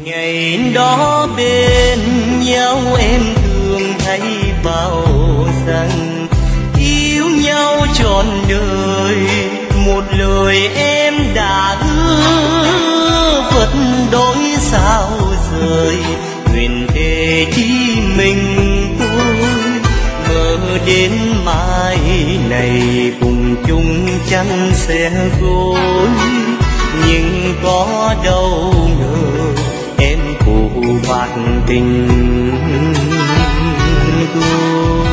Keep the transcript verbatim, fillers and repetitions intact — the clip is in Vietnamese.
Ngày đó bên nhau em thường thấy bao rằng yêu nhau trọn đời, một lời em đã hứa vật đổi sao rời. Nguyện thề chỉ mình tôi mơ đến mai này cùng chung chăn sẽ gối, nhưng có đâu ngờ em phụ bạc tình tôi.